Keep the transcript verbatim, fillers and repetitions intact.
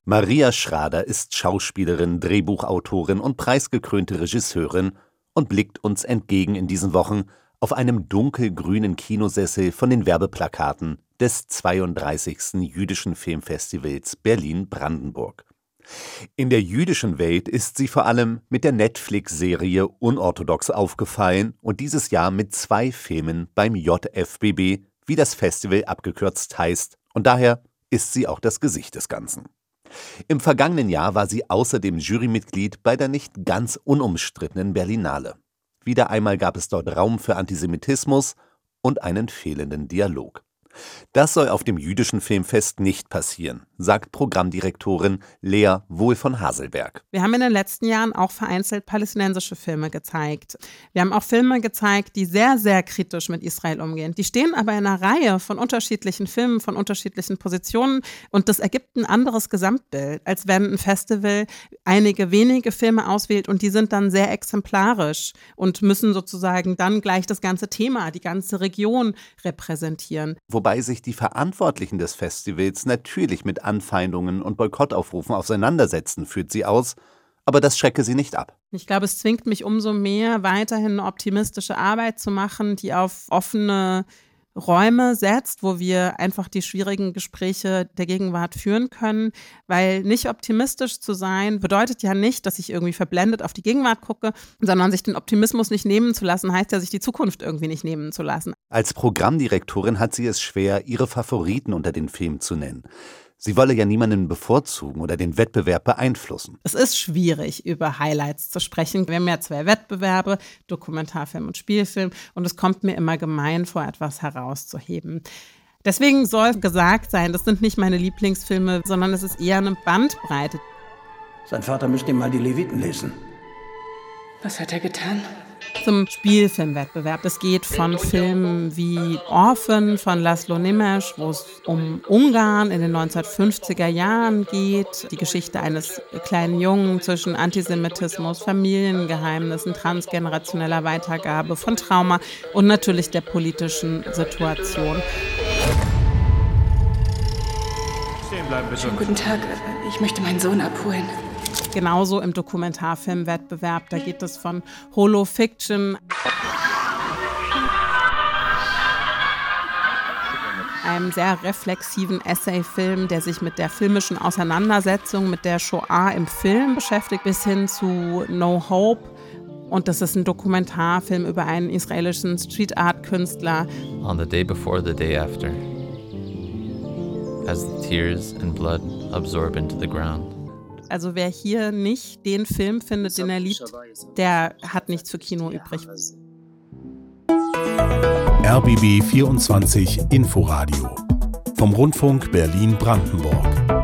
Maria Schrader ist Schauspielerin, Drehbuchautorin und preisgekrönte Regisseurin und blickt uns entgegen in diesen Wochen auf einem dunkelgrünen Kinosessel von den Werbeplakaten des zweiunddreißigsten Jüdischen Filmfestivals Berlin-Brandenburg. In der jüdischen Welt ist sie vor allem mit der Netflix-Serie Unorthodox aufgefallen und dieses Jahr mit zwei Filmen beim J F B B, wie das Festival abgekürzt heißt, und daher ist sie auch das Gesicht des Ganzen. Im vergangenen Jahr war sie außerdem Jurymitglied bei der nicht ganz unumstrittenen Berlinale. Wieder einmal gab es dort Raum für Antisemitismus und einen fehlenden Dialog. Das soll auf dem jüdischen Filmfest nicht passieren, sagt Programmdirektorin Lea Wohl von Haselberg. Wir haben in den letzten Jahren auch vereinzelt palästinensische Filme gezeigt. Wir haben auch Filme gezeigt, die sehr, sehr kritisch mit Israel umgehen. Die stehen aber in einer Reihe von unterschiedlichen Filmen, von unterschiedlichen Positionen und das ergibt ein anderes Gesamtbild, als wenn ein Festival einige wenige Filme auswählt und die sind dann sehr exemplarisch und müssen sozusagen dann gleich das ganze Thema, die ganze Region repräsentieren. Wobei sich die Verantwortlichen des Festivals natürlich mit Anfeindungen und Boykottaufrufen auseinandersetzen, führt sie aus, aber das schrecke sie nicht ab. Ich glaube, es zwingt mich umso mehr, weiterhin eine optimistische Arbeit zu machen, die auf offene Räume setzt, wo wir einfach die schwierigen Gespräche der Gegenwart führen können, weil nicht optimistisch zu sein bedeutet ja nicht, dass ich irgendwie verblendet auf die Gegenwart gucke, sondern sich den Optimismus nicht nehmen zu lassen, heißt ja, sich die Zukunft irgendwie nicht nehmen zu lassen. Als Programmdirektorin hat sie es schwer, ihre Favoriten unter den Filmen zu nennen. Sie wolle ja niemanden bevorzugen oder den Wettbewerb beeinflussen. Es ist schwierig, über Highlights zu sprechen. Wir haben ja zwei Wettbewerbe, Dokumentarfilm und Spielfilm, und es kommt mir immer gemein vor, etwas herauszuheben. Deswegen soll gesagt sein, das sind nicht meine Lieblingsfilme, sondern es ist eher eine Bandbreite. Sein Vater müsste ihm mal die Leviten lesen. Was hat er getan? Zum Spielfilmwettbewerb. Es geht von Filmen wie Orphan von Laszlo Nemes, wo es um Ungarn in den neunzehnhundertfünfziger Jahren geht, die Geschichte eines kleinen Jungen zwischen Antisemitismus, Familiengeheimnissen, transgenerationeller Weitergabe von Trauma und natürlich der politischen Situation. Stehen bleiben, bitte. Schönen guten Tag, ich möchte meinen Sohn abholen. Genauso im Dokumentarfilmwettbewerb, da geht es von Holo-Fiction, einem sehr reflexiven Essayfilm, der sich mit der filmischen Auseinandersetzung mit der Shoah im Film beschäftigt, bis hin zu No Hope. Und das ist ein Dokumentarfilm über einen israelischen Street-Art-Künstler. On the day before the day after, as the tears and blood absorb into the ground. Also wer hier nicht den Film findet, den er liebt, der hat nichts für Kino übrig. R B B vierundzwanzig Inforadio vom Rundfunk Berlin-Brandenburg.